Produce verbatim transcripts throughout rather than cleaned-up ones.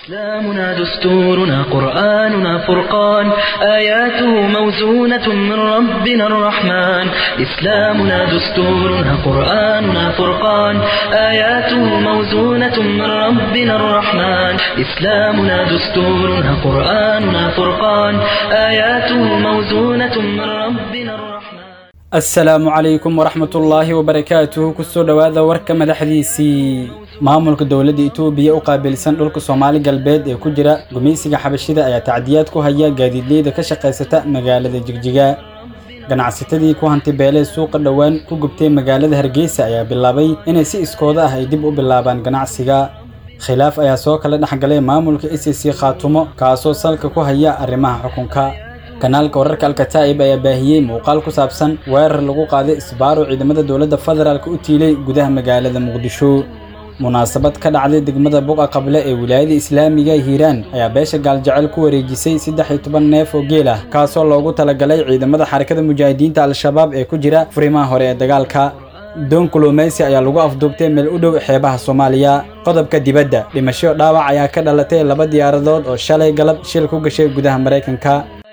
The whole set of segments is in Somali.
إسلامنا دستورنا قرآننا فرقان آياته موزونة من ربنا الرحمن إسلامنا دستورنا قرآننا فرقان آياته موزونة من ربنا الرحمن إسلامنا دستورنا قرآننا فرقان آياته موزونة من ربنا الرحمن السلام عليكم ورحمة الله وبركاته كسو دوادا وركا مدحديسي maamulka dawladda Itoobiya u qaabilsan dhulka Soomaali galbeed ee ku jira gumeysiga xabashida ayaa tacdiyaad ku haya gaadiidleyda ka shaqeysata magaalada Jigjiga ganacsatadii ku hanti beelay suuqa dhawaan ku gubtay magaalada Hargeysa ayaa bilaabay inay si iskooda ah ay dib u bilaabaan ganacsiga khilaaf ayaa soo kala dhaxgalay maamulka I C C Khaatumo kaasoo salka ku haya arrimaha xukunka kanaalka wararka Al-Kataib ayaa baahiyay muuqaal ku saabsan weerar lagu qaaday isbaaro ciidamada dawladda federaalka u tiilay gudaha magaalada Muqdisho munaasabad ka dhacday degmada Buqa Qable ee wilaayada Islaamiga Hiiraan ayaa beesha gaal jacayl ku wareejisay saddex iyo toban neef oo geel ah kaasoo loogu talagalay ciidamada xarakada mujaahidiinta Al-Shabaab ee ku jira furimaha hore ee dagaalka doon kulumeysi ayaa lagu afduubtay meel u dhow xeebaha Soomaaliya qodobka dibadda dhimasho dhaawac ayaa ka dhalatay laba diyaaradood oo shalay galab shil ku gashay gudaha Mareykanka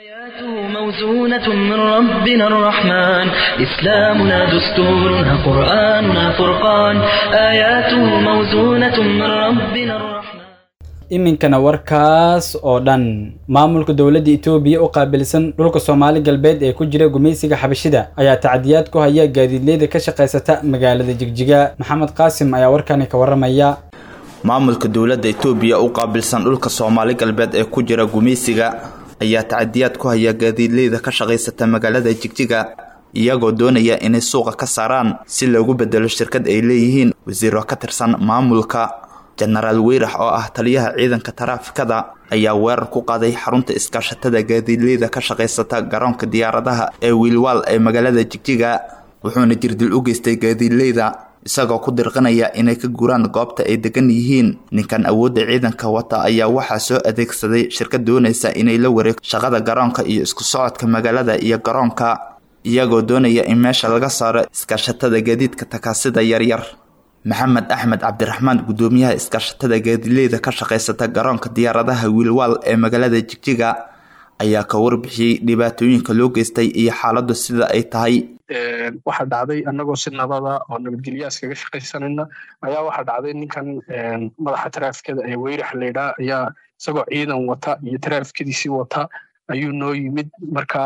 موزونة من ربنا الرحمن إسلامنا دستورنا قرآننا فرقان آياته موزونة من ربنا الرحمن iminkana warkaas oo dhan maamulka dawladda Itoobiya u qaabilsan dhulka Soomaali galbeed ee ku jira gumeysiga xabashida ayaa tacdiyaad ku haya gaadiidleyda ka shaqeysata magaalada Jigjiga Maxamed Qaasim ayaa warkani ka waramaya maamulka dawladda Itoobiya u qaabilsan dhulka Soomaali galbeed ee ku jira gumeysiga ayaa tacdiyaad ku haya gaadiidleyda ka shaqeysata magaalada Jigjiga iyagoo doonaya inay suuqa ka saaraan si loogu bedelo shirkad ay leeyihiin wasiiro ka tirsan maamulka General Weerax oo ah taliyaha ciidanka taraafikada ayaa weerar ku qaaday xarunta iskaashatada gaadiidleyda ka shaqeysata garoonka diyaaradaha ee Wiilwal ee magaalada Jigjiga wuxuuna jirdil u geystay gaadiidleyda isagoo ku dirqanaya inay ka guraan goobta ay degan yihiin ninkan awoodda ciidanka wata ayaa waxa soo adeegsaday shirkad doonaysa inay la wareegto shaqada garoonka iyo isku socodka magaalada iyo garoonka iyagoo doonaya in meesha laga saaro iskaashatada gaadiidka takaasida yar yar Maxamed Axmed Cabdiraxmaan gudoomiyaha iskaashatada gaadiidleyda ka shaqeysata garoonka diyaaradaha Wiilwal ee magaalada Jigjiga ayaa ka warbixiyay dhibaatooyinka loo geystay iyo xaaladdu sida ay tahay waxa dhacday anagoo si nabada oo nabadgelyo iskaga shaqeysanayna ayaa waxa dhacday ninkan madaxa taraafikada ee Weerax leeyahay ayaa isagoo ciidan wata iyo taraafikadiisii wata ayuu noo yimid marka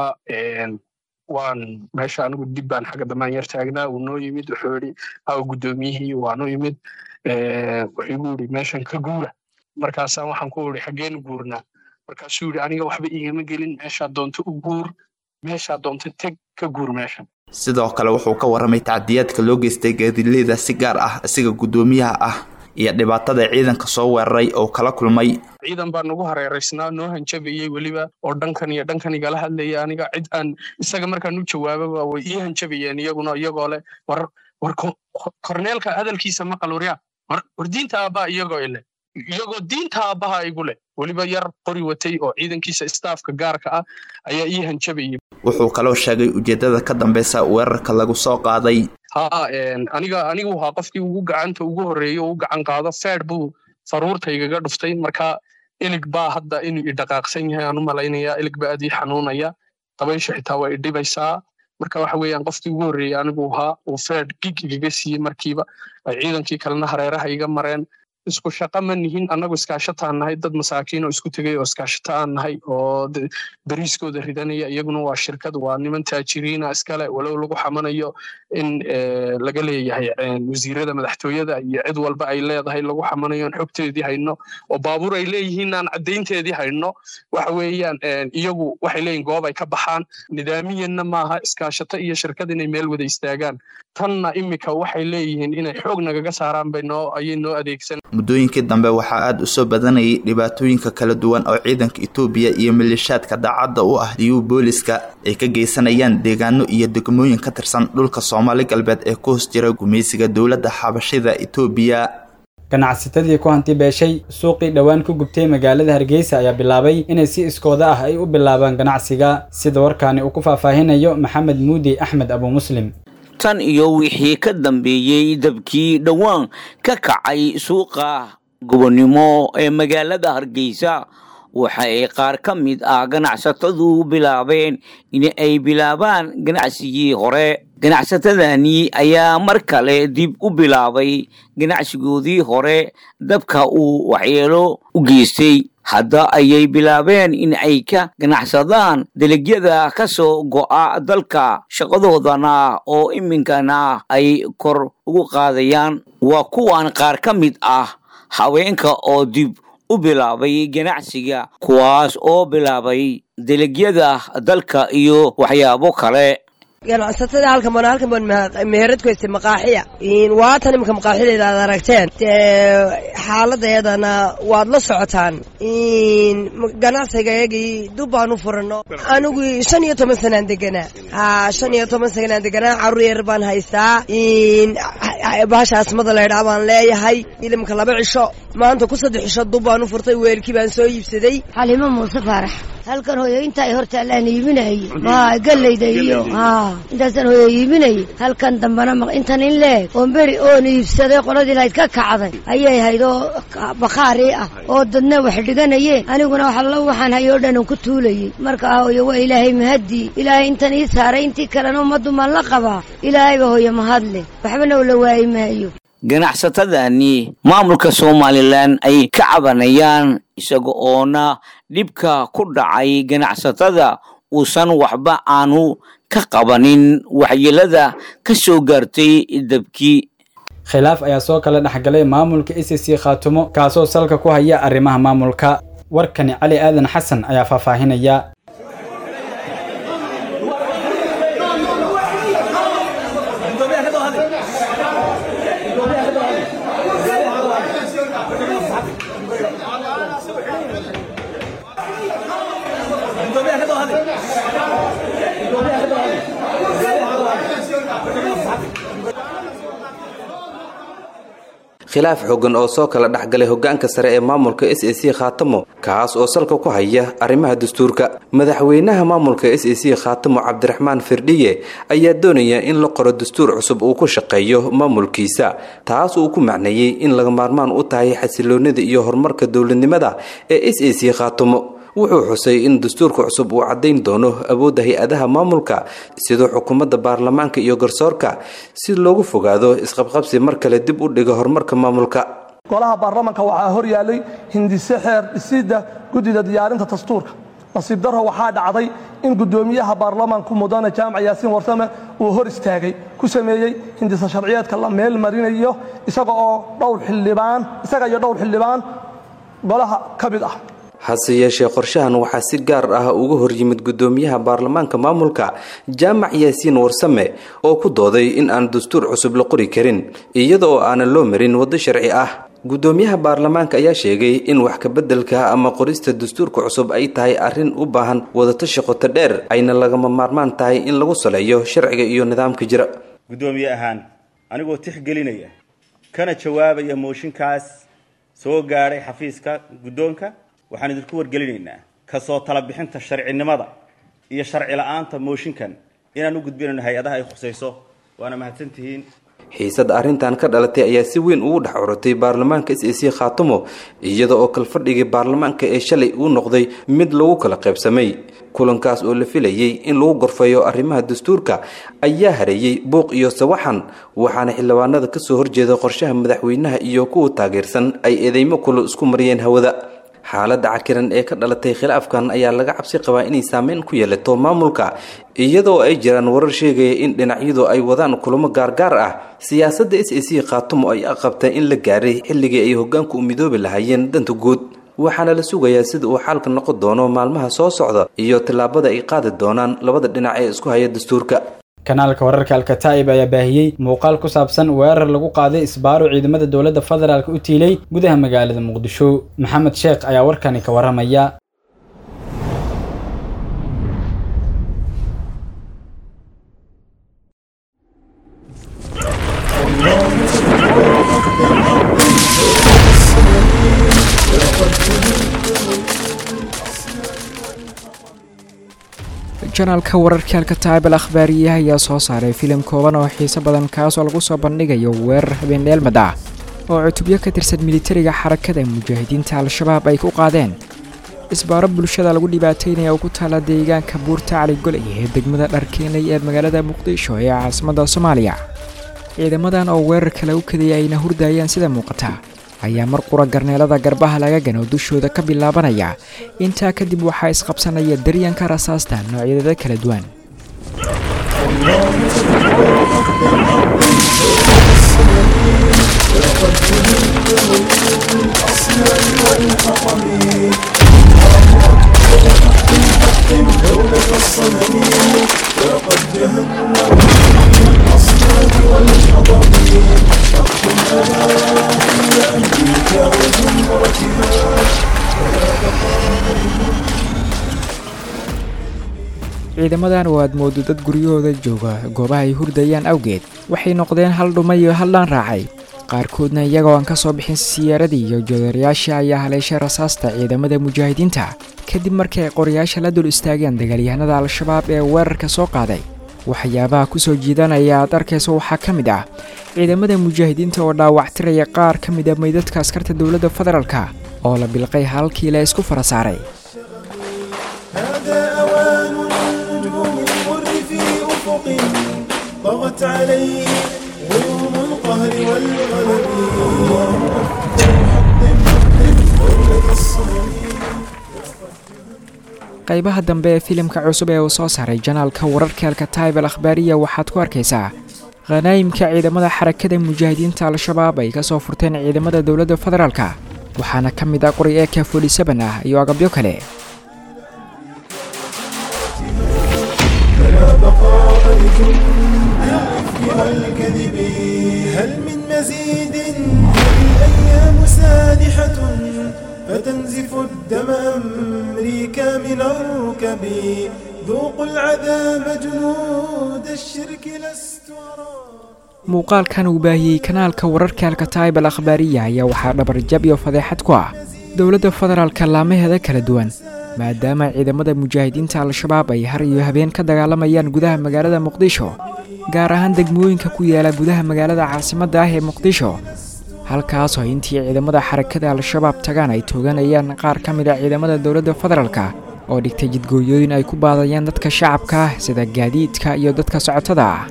waan meesha anigu dib baan xagga damaan yar taagnaa uu noo yimid wuxuu yiri aw gudoomiyihii waa noo yimid wuxuu yiri meeshan ka guura markaas waxaan ku yiri xageen guurnaa markaas uu yiri aniga waxba igama gelin meesha doonto u guur meesha doonto tag ka guur meesha sidoo kale wuxuu ka waramay tacdiyaadka loo geystay gaadiidleyda si gaar ah asiga gudoomiyaha ah iyo dhibaatada ciidanka soo weeraray oo kala kulmay ciidan baa nagu hareereysnaa noo hanjabiyay waliba oo dhankan iyo dhankan igala hadlayay aniga cid aan isaga markaan u jawaababa way ii hanjabiyeen iyaguna iyagoo leh war war korneelka hadalkiisa maqal waryaa war war diinta aabaa iyagoo ile iyagoo diinta aabaha igu leh waliba yar qori watay oo ciidankiisa staafka gaarka ah ayaa ii hanjabiyay wuxuu kaloo sheegay ujeedada ka dambeysa weerarka lagu soo qaaday ha aniga anigu waxa qofkii ugu gacanta ugu horeeyay oo gacan qaado feed buu faruurtayga dhuftay marka ilig baa hadda inuu i dhaqaaqsan yahay aan u maleynaya ilig baa adii xanuunaya dabaysha xitaa way dhibaysaa marka waxa weeyaan qofkii ugu horeeyay anigu waxa uu feed gig igaga siiyay markiiba ay ciidankii kalena hareeraha iga mareen isku shaqo ma nihin anagu iskaashataan nahay dad masaakiin oo isku tagay oo iskaashataan nahay oo bariiskooda ridanaya iyaguna waa shirkad waa niman taajiriina iskale walow lagu xamanayo in laga leeyahay wasiirada madaxtooyada iyo cid walba ay leedahay lagu xamanayo in xogteedii hayno oo baabuur ay leeyihiin aan cadeynteedii hayno waxa weeyaan iyagu waxay leeyihiin goob ay ka baxaan nidaamiyana maaha iskaashato iyo shirkad inay meel wada istaagaan tanna imika waxay leeyihiin inay xoog nagaga saaraan bay noo ayay noo adeegsan muddooyinkii dambe waxaa aad u soo badanayay dhibaatooyinka kala duwan oo ciidanka Itoobiya iyo milishaadka daacadda u ah iyo booliska ay ka geysanayaan deegaano iyo degmooyin ka tirsan dhulka Soomaali galbeed ee ku hoos jira gumeysiga dawladda xabashida Itoobiya ganacsatadii ku hanti beeshay suuqii dhawaan ku gubtay magaalada Hargeysa ayaa bilaabay inay si iskooda ah ay u bilaabaan ganacsiga sida warkaani uu ku faahfaahinayo Maxamed Muudi Axmed Abu Muslim tan iyo wixii ka dambeeyay dabkii dhawaan ka kacay suuqa gobonimo ee magaalada Hargeysa waxa ay qaar ka mid ah ganacsatadu bilaabeen in ay bilaabaan ganacsigii hore. Ganacsatadani ayaa mar kale dib u bilaabay ganacsigoodii hore dabka uu waxyeelo u geystay. Hadda ayay bilaabeen in ay ka ganacsadaan dalagyada ka soo go'a dalka, shaqadoodana oo iminkana ay kor ugu qaadayaan. Waa kuwan qaar ka mid ah haweenka oo dib u bilaabay ganacsiga, kuwaas oo bilaabay dalagyada dalka iyo waxyaabo kale. ganacsatada halkan baan halkan baan meherad ku istay maqaaxiya in waatan imka maqaaxideeda aad aragteen xaaladeedana waad la socotaan in ganacsigaygii dub baan u furano anigu shan iyo toban sanaan deganaa ha shan iyo toban sanaan deganaa carruur yar baan haystaa in baashaas mada leedhaa baan leeyahay ilimka laba cisho maanta ku saddex cisho dub baan u furtay weelkii baan soo iibsaday. Xalimo Muuse Faarax halkan hooyo inta ay horta la iibinay ma galeyda iyo ha intaasaan hooyo iibinay halkan dambana ma intan in leeg oo beri oo iibsaday qoladii lahayd ka kacday ayay haydo bakhaari ah oo dadna wax dhiganayeen aniguna waxa la waxaan hayo dhan ku tuulayay marka hooyo waa ilaahay mahadi ilaahay intan ii saaray intii kalena umadu ma la qaba ilaahay ba hooyo mahadle waxbana wala waayay maayo. Ganacsatadani maamulka Somaliland ay ka cabanayaan isaga oo na dhibka ku dhacay ganacsatada uusan waxba aanu ka qabanin waxyeelada ka soo gaartay dabkii. khilaaf ayaa soo kala dhaxgalay maamulka S C Khaatumo kaasoo salka ku haya arrimaha maamulka. warkani Cali Aadan Xasan ayaa faahfaahinaya. khilaaf xooggan oo soo kala dhaxgalay hoggaanka sare ee maamulka S A C Khaatumo kaas oo salka ku haya arrimaha dastuurka. madaxweynaha maamulka S A C Khaatumo Cabdiraxmaan Firdhiye ayaa doonaya in la qoro dastuur cusub uu ku shaqeeyo maamulkiisa taas oo ku macneeyay in laga maarmaan u tahay xasiloonida iyo horumarka dawladnimada ee S A C Khaatumo. wuxuu xusay in dastuurka cusub uu cadeyn doono awoodda hay'adaha maamulka sida xukuumadda baarlamaanka iyo garsoorka si loogu fogaado isqabqabsi mar kale dib u dhigo horumarka maamulka. golaha baarlamaanka waxaa hor yaalay hindise xeer dhisidda guddida diyaarinta dastuurka. nasiib darro waxaa dhacday in guddoomiyaha baarlamaanku mudane jaamac yaasiin warsame uu hor istaagay ku sameeyey hindise sharciyeedka la meel marinayo isaga oo dhowr xildhibaan isaga iyo dhowr xildhibaan golaha ka mid ah. hase yeeshee qorshahan waxaa si gaar ah uga hor yimid guddoomiyaha baarlamaanka maamulka jaamac yaasiin warsame oo ku dooday in aan dastuur cusub la qori karin iyada oo aanan loo marin waddo sharci ah. guddoomiyaha baarlamaanka ayaa sheegay in wax ka beddelka ama qorista dastuurka cusub ay tahay arrin u baahan wadatashi qoto dheer ayna lagama maarmaan tahay in lagu saleeyo sharciga iyo nidaamka jira. guddoomiye ahaan anigoo tixgelinaya kana jawaabaya mooshinkaas soo gaaray xafiiska guddoonka waxaan idinku wargelinaynaa ka soo tala bixinta sharcinimada iyo sharci la'aanta mooshinkan inaan u gudbinayno hay'adaha ay khusayso waana mahadsantihiin. xiisad arrintan ka dhalatay ayaa si weyn ugu dhex ururtay baarlamaanka S A C Khaatumo iyada oo kalfadhigii baarlamaanka ee shalay uu noqday mid lagu kala qaybsamay. kulankaas oo la filayay in lagu gorfayo arrimaha dastuurka ayaa hareeyay buuq iyo sawaxan waxaana xildhibaanada ka soo horjeeda qorshaha madaxweynaha iyo kuwa taageersan ay eedeymo kula isku mariyeen hawada. xaaladda cakiran ee ka dhalatay khilaafkan ayaa laga cabsi qabaa inay saameyn ku yeelato maamulka iyadoo ay jiraan warar sheegaya in dhinacyadu ay wadaan kulamo gaargaar ah. siyaasadda S A C Khaatumo ay aqabtay in la gaaray xilligii ay hoggaanku u midoobi lahaayeen danta guud waxaana la sugayaa sida uu xaalka noqon doono maalmaha soo socda iyo tallaabada ay qaadi doonaan labada dhinac ee isku haya dastuurka. kanaalka wararka Al-Kataib ayaa baahiyay muuqaal ku saabsan weerar lagu qaaday isbaaro ciidamada dawladda federaalka u tiilay gudaha magaalada Muqdisho. Maxamed Sheekh ayaa warkani ka waramaya. janaalka wararka Al-Kataib al-akhbaariyaha ayaa soo saaray filim kooban oo xiiso badan kaas oo lagu soo bandhigayo weerar habeen dheelmad ah oo cutubyo ka tirsan militariga xarakada mujaahidiinta al-shabaab ay ku qaadeen isbaaro bulshada lagu dhibaataynaya oo ku taala deegaanka buurta cali goley ee degmada dharkeenley ee magaalada muqdisho ee caasimadda soomaaliya ciidamadan oo weerar kale u kadiyay ayna hurdayaan sida muuqata ayaa mar qura garneelada garbaha laga gano dushooda ka bilaabanaya intaa kadib waxaa isqabsanaya daryanka rasaasta noocyada kala duwan ciidamadan oo aad moodo dad guryahooda jooga goobaha ay hurdayaan awgeed waxay noqdeen hal dhuma iyo hal dhaan raacay qaarkoodna iyagoo aan ka soo bixin siyaaradii iyo joodarayaasha ayaa haleeshay rasaasta ciidamada mujaahidiinta kadib markii ay qoryaasha la dul istaageen dagaalyahanada al-shabaab ee weerarka soo qaaday waxyaabaha ku soo jiidanaya aad arkayso waxaa ka mid ah ciidamada mujaahidiinta oo dhaawactiraya qaar ka mid ah meydadka askarta dowladda federaalka oo la bilqay halkii la isku fara saaray ضغط عليه غيوم القهر والغلب qaybaha dambe ee filimka cusub ee uu soo saaray janaalka wararka alkataib al akhbaariya waxaad ku arkaysaa khanaa'imka ciidamada xarakada mujaahidiinta al-shabaab ay ka soo furteen ciidamada dowladda federaalka waxaana ka mid ah qori ee ka forty seven ah iyo agabyo kale والكذب هل من مزيد الأيام سانحة فتنزف الدم أمريكا من الركب ذوقوا العذاب جنود الشرك لست أرى muuqaalkan uu baahiyey kanaalka wararka alkataib al akhbaariya ayaa waxaa dhabarjab iyo fadeexad ku ah dowladda federaalka laamaheeda kala duwan maadaama ciidamada mujaahidiinta al-shabaab ay har iyo habeen ka dagaalamayaan gudaha magaalada muqdisho gaar ahaan degmooyinka ku yaala gudaha magaalada caasimadda ah ee muqdisho halkaasoo intii ciidamada xarakada al-shabaab tagaan ay tooganayaan qaar ka mid ah ciidamada dowladda federaalka oo dhigtay jidgooyooyin ay ku baadayaan dadka shacabka ah sida gaadiidka iyo dadka socotada ah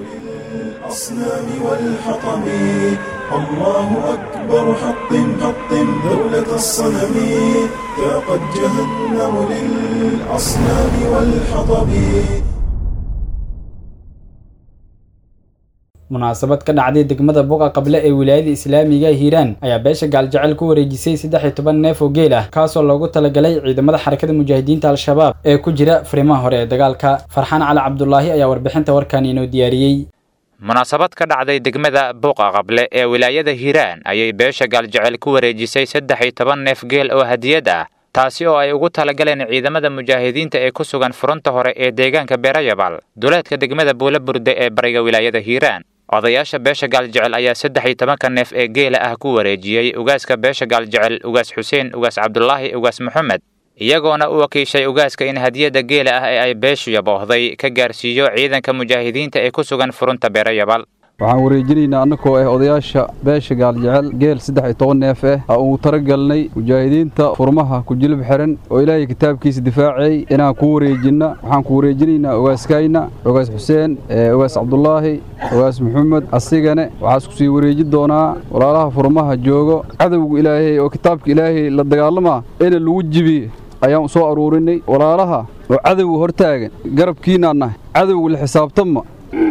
الله أكبر حطم حطم دولة الصنم فقد جهنم للأصنام والحطب munaasabad ka dhacday degmada buqa qable ee wilaayada islaamiga hiiraan ayaa beesha gaaljacel ku wareejisay saddex iyo toban neef oo geel ah kaasoo loogu talagalay ciidamada xarakada mujaahidiinta al-shabaab ee ku jira fariimaha hore ee dagaalka farxaan cali cabdulaahi ayaa warbixinta warkan inoo diyaariyey munaasabad ka dhacday degmada buqa qable ee wilaayada hiiraan ayay beesha gaaljacel ku wareejisay saddex iyo toban neef geel oo hadiyad ah taasi oo ay ugu talagaleen ciidamada mujaahidiinta ee ku sugan furunta hore ee deegaanka beerayabal duleedka degmada buula burde ee bariga wilaayada hiiraan odayaasha beesha gaaljecel ayaa saddex iyo tobanka neef ee geela ah ku wareejiyey ugaaska beesha gaaljecel ugaas xuseen ugaas cabdulaahi ugaas maxamed iyagoona u wakiishay ugaaska in hadiyadda geela ah ee ay beeshu yaboohday ka gaarsiiyo ciidanka mujaahidiinta ee ku sugan furunta beerayabal waxaan wareejinaynaa annagoo ah odayaasha beesha gaaljecel geel saddex iyo toban neef ah oo uu talagalnay mujaahidiinta furmaha ku jilib xiran oo ilaahay kitaabkiisa difaacay inaan ku wareejinna waxaan ku wareejinaynaa ogaaskayna ogaas xuseen ogaas cabdulaahi ogaas maxamed asigane waxaa isku sii wareeji doonaa walaalaha furmaha joogo cadowga ilaahay oo kitaabka ilaahay la dagaalama ina lagu jibiye ayaan u soo aruurinay walaalaha oo cadowga hortaagan garabkiinaan nahay cadowga la xisaabtama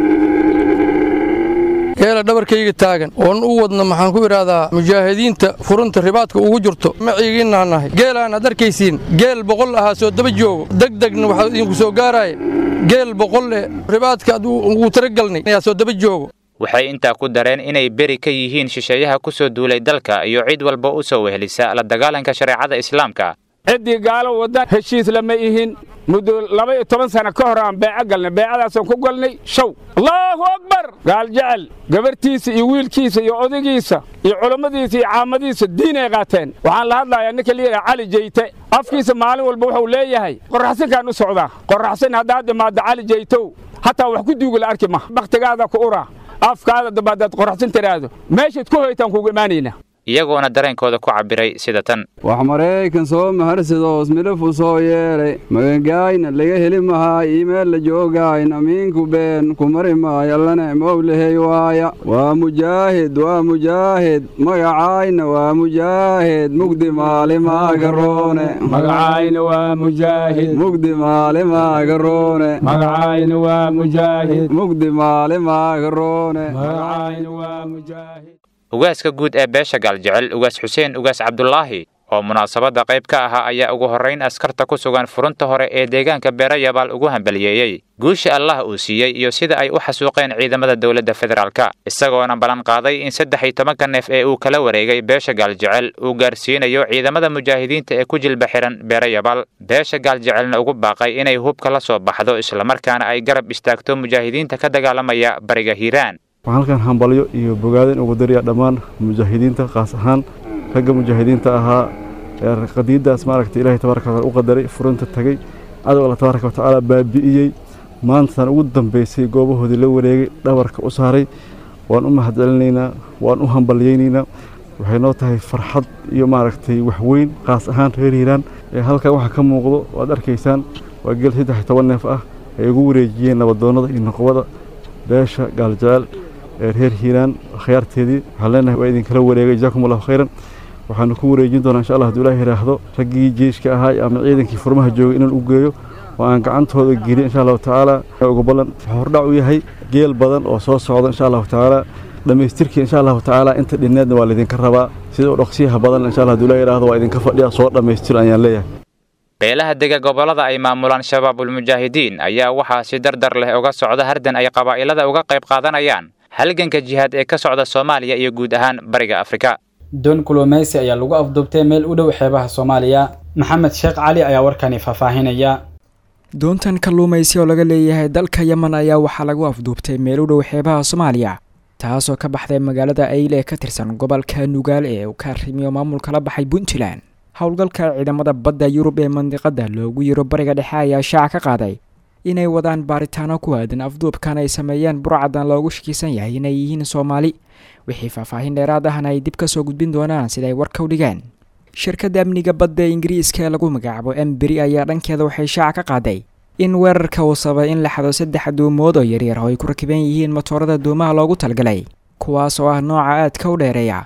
geela dhabarkayga taagan oon u wadna maxaan ku idhaahdaa mujaahidiinta furunta ribaadka ugu jirto maciigiinaan nahay geelaan aad arkaysiin geel boqol ahaa soo daba joogo degdegna waxaa idinku soo gaaraya geel boqol eh ribaadka aad ugu talagalnay ayaa soo daba joogo waxay intaa ku dareen inay beri ka yihiin shisheeyaha ku soo duulay dalka iyo cid walba u soo wehelisa la dagaalanka shareecada islaamka ciddii gaalo wadda heshiis lama ihin muddo laba iyo toban sano ka hor aan beeco galnay beecadaasaan ku galnay show allahu akbar gaaljecel gabartiisa iyo wiilkiisa iyo odaygiisa iyo culammadiisa iyo caamadiisa diin ay qaateen waxaan la hadlayaa ninka liiraa cali jeyte afkiisa maalin walba wuxuu leeyahay qorraxsinkaan u socdaa qorraxsin haddaad imaaddo cali jeytow hataa wax ku duuga la arki ma bakhtigaada ku uraa afkaada dabadeed qoraxsan tiraado meeshaad ku hoytaan kugu imaanayna iyagoona dareenkooda ku cabiray sida tan wax maraykan soo maharsadoos midhafu soo yeeray magagaayna laga heli mahaa iimeel la joogayn amiinku been ku mari maayo allana mowlahey waaya waa mujaahid waa mujaahid magacaayna waa mujaahid mugdi maalimaaga roone magacaayna waa mujaahid mugdi maalimaaga roone magacaayna waa mujaahid mugdi maalimaaga roone magacaayna waa mujaahid ugaaska guud ee beesha gaaljecel ugaas xuseen ugaas cabdulaahi oo munaasabada qayb ka ahaa ayaa ugu horeyn askarta ku sugan furunta hore ee deegaanka beerayabaal ugu hambaliyeeyey guusha allah uu siiyey iyo sida ay u xasuuqeen ciidamada dowladda federaalka isagoona ballan qaaday in saddex iyo tobanka neef ee uu kala wareegay beesha gaaljecel uu gaarsiinayo ciidamada mujaahidiinta ee ku jilba xiran beerayabaal beesha gaaljecelna ugu baaqay inay hubka la soo baxdo islamarkaana ay garab istaagto mujaahidiinta ka dagaalamaya bariga hiiraan waxaan halkan hambalyo iyo bogaadin ugu dariya dhammaan mujaahidiinta qaas ahaan ragga mujaahidiinta ahaa ee qadiidaas maaragtay ilaahay tabaaraka wa tacaala u qadaray furunta tagay cadow Allah tabaaraka wa tacaala baabi'iyey maantaan ugu dambeysay goobahoodii la wareegay dhabarka u saaray waan u mahadcelinaynaa waan u hambalyaynaynaa waxay noo tahay farxad iyo maaragtay wax weyn qaas ahaan reer hiiraan ee halkan waxa ka muuqdo waad arkaysaan waa geel saddex iyo toban neef ah ay ugu wareejiyeen nabadoonnada iyo noqobada beesha gaaljecel reer hiiraan khiyaarteedii waxaan leenahay waa idinkala wareegay jazaakumullahu khayran waxaanu ku wareejin doonaa insha allah hadduu ilaahay yidhaahdo raggii jeeshka ahaa ama ciidankii furmaha joogay inaan u geeyo oo aan gacantooda geliyo insha allahu tacaala ugu ballan wuxuu hordhac u yahay geel badan oo soo socda insha allahu tacaala dhammaystirkii insha allahu tacaala inta dhinneedna waa laydinka rabaa sida u dhaqsiyaha badan insha allah hadduu ilaahay yidhaahdo waa idinka fadhiya soo dhammaystiro ayaan leeyahay beelaha dega gobolada ay maamulaan shabaabul mujaahidiin ayaa waxaa si dardar leh uga socda hardan ay qabaa'ilada uga qayb qaadanayaan halganka jihaad ee ka socda Soomaaliya iyo guud ahaan bariga Afrika doon kulumeysi ayaa lagu afduubtay meel u dhow xeebaha Soomaaliya maxamed sheekh cali ayaa warkani faahfaahinaya doontan kalluumaysi oo laga leeyahay dalka Yemen ayaa waxaa lagu afduubtay meel u dhow xeebaha Soomaaliya taasoo ka baxday magaalada Ayl ee ka tirsan gobolka Nugaal ee uu ka rimiyo maamulka la baxay Puntland howlgalka ciidamada badda Yurub ee mandiqada loogu yiro bariga dhexe ayaa shaaca ka qaaday inay wadaan baaritaano ku aadan afduubkan ay sameeyeen burcadan loogu shakiisan yahay inay yihiin Soomaali wixii faahfaahin dheeraad ahna ay dib ka soo gudbin doonaan sida ay warka u dhigeen shirkadda amniga badda ee Ingiriiska ee lagu magacaabo Embry ayaa dhankeeda waxay shaaca ka qaaday in weerarka uu sababay in la xado saddex doomood oo yaryar oo ay ku rakiban yihiin matoorada doomaha loogu talgalay kuwaas oo ah nooca aadka u dheereeya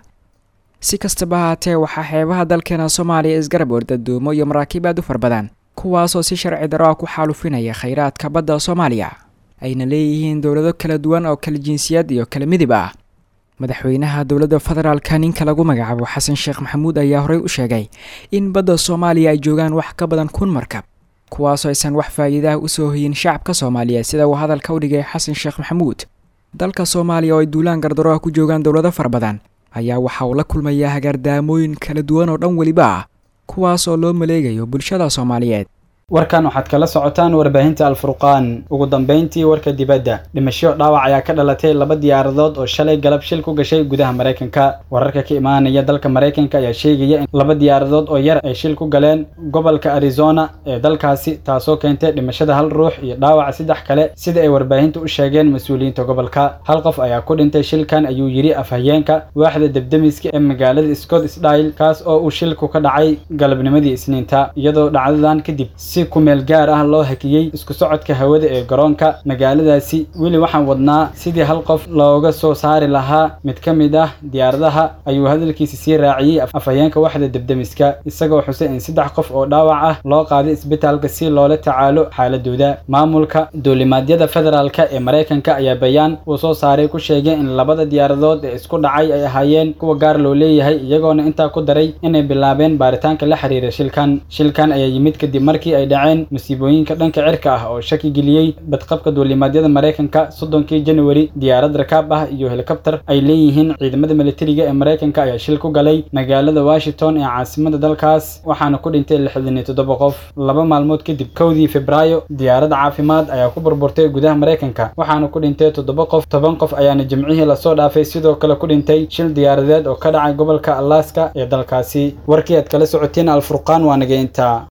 si kastaba haatee waxaa xeebaha dalkeena Soomaaliya isgarab orda doomo iyo maraakiib aad u far badan kuwaasoo si sharci darro ah ku xaalufinaya kheyraadka badda Soomaaliya ayna leeyihiin dowlado kala duwan oo kala jinsiyad iyo kala midib ah madaxweynaha dowladda federaalka ninka lagu magacaabo Xasan Sheekh Maxamuud ayaa horey u sheegay in badda Soomaaliya ay joogaan wax ka badan kun markab kuwaasoo aysan wax faa'iido ah u soo hoyin shacabka Soomaaliyeed sida uu hadalka u dhigay Xasan Sheekh Maxamuud dalka Soomaaliya oo ay duulaan gardaro ah ku joogaan dowlado far badan ayaa waxa uu la kulmayaa hagaardaamooyin kala duwan oo dhan waliba ah kuwaas oo loo maleegayo bulshada Soomaaliyeed warkan waxaad kala socotaan warbaahinta Al-Furqaan ugu dambeyntii warka dibadda dhimasho dhaawac ayaa ka dhalatay laba diyaaradood oo shalay galab shil ku gashay gudaha Mareykanka wararka ka imaanaya dalka Mareykanka ayaa sheegaya in laba diyaaradood oo yar ay shil ku galeen gobolka Arizona ee dalkaasi taasoo keentay dhimashada hal ruux iyo dhaawac saddex kale sida ay warbaahintu u sheegeen mas'uuliyiinta gobolka hal qof ayaa ku dhintay shilkan ayuu yiri afhayeenka waaxda debdemiska ee magaalada Scottsdale kaas oo uu shilku ka dhacay galabnimadii Isniinta iyadoo dhacdadan kadib ku meel gaar ah loo hakiyay isku socodka hawada ee garoonka magaaladaasi wili waxaan wadnaa sidii hal qof looga soo saari lahaa mid ka mid ah diyaaradaha ayuu hadalkiisa sii raaciyay afhayeenka waxda debdemiska isagoo xusay in saddex qof oo dhaawac ah loo qaaday isbitaalka si loola tacaalo xaaladooda maamulka duulimaadyada federaalka ee Mareykanka ayaa bayaan uu soo saaray ku sheegay in labada diyaaradood ee isku dhacay ay ahaayeen kuwa gaar loo leeyahay iyagoona intaa ku daray inay bilaabeen baaritaanka la xiriira shilkan shilkan ayaa yimid kadib markii ay dhaceen masiibooyinka dhanka cirka ah oo shaki geliyay badqabka duulimaadyada Mareykanka soddonkii January diyaarad rakaab ah iyo helicopter ay leeyihiin ciidamada militariga ee Mareykanka ayaa shil ku galay magaalada Washington ee caasimadda dalkaas waxaana ku dhintay lixdan iyo toddoba qof laba maalmood kadib kowdii Febraayo diyaarad caafimaad ayaa ku burburtay gudaha Mareykanka waxaana ku dhintay toddoba qof toban qof ayaana jimcihii la soo dhaafay sidoo kale ku dhintay shil diyaaradeed oo ka dhacay gobolka Alaska ee dalkaasi warkii aad kala socoteen Al-Furqaan waa naga inta